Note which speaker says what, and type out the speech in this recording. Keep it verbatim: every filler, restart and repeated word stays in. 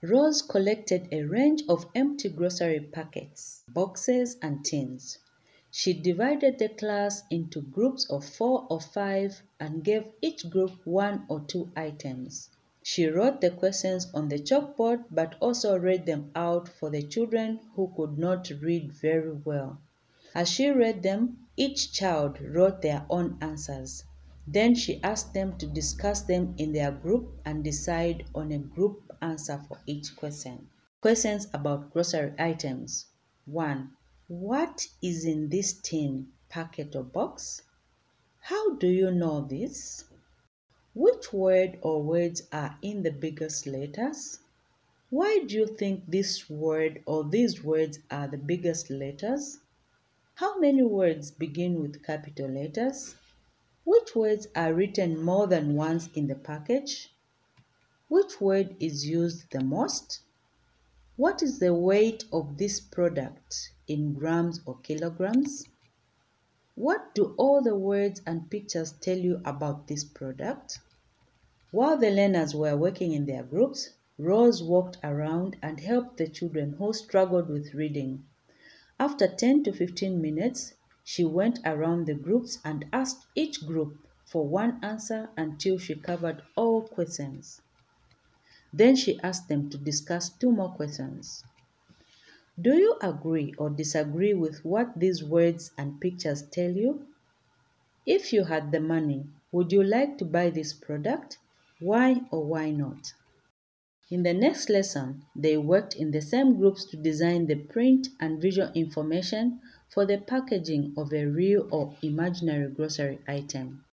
Speaker 1: Rose collected a range of empty grocery packets, boxes, and tins. She divided the class into groups of four or five and gave each group one or two items. She wrote the questions on the chalkboard but also read them out for the children who could not read very well. As she read them, each child wrote their own answers. Then she asked them to discuss them in their group and decide on a group answer for each question. Questions about grocery items. one. What is in this tin, packet, or box? How do you know this? Which word or words are in the biggest letters? Why do you think this word or these words are the biggest letters? How many words begin with capital letters? Which words are written more than once in the package? Which word is used the most? What is the weight of this product in grams or kilograms? What do all the words and pictures tell you about this product? While the learners were working in their groups, Rose walked around and helped the children who struggled with reading. After ten to fifteen minutes, she went around the groups and asked each group for one answer until she covered all questions. Then she asked them to discuss two more questions. Do you agree or disagree with what these words and pictures tell you? If you had the money, would you like to buy this product? Why or why not? In the next lesson, they worked in the same groups to design the print and visual information for the packaging of a real or imaginary grocery item.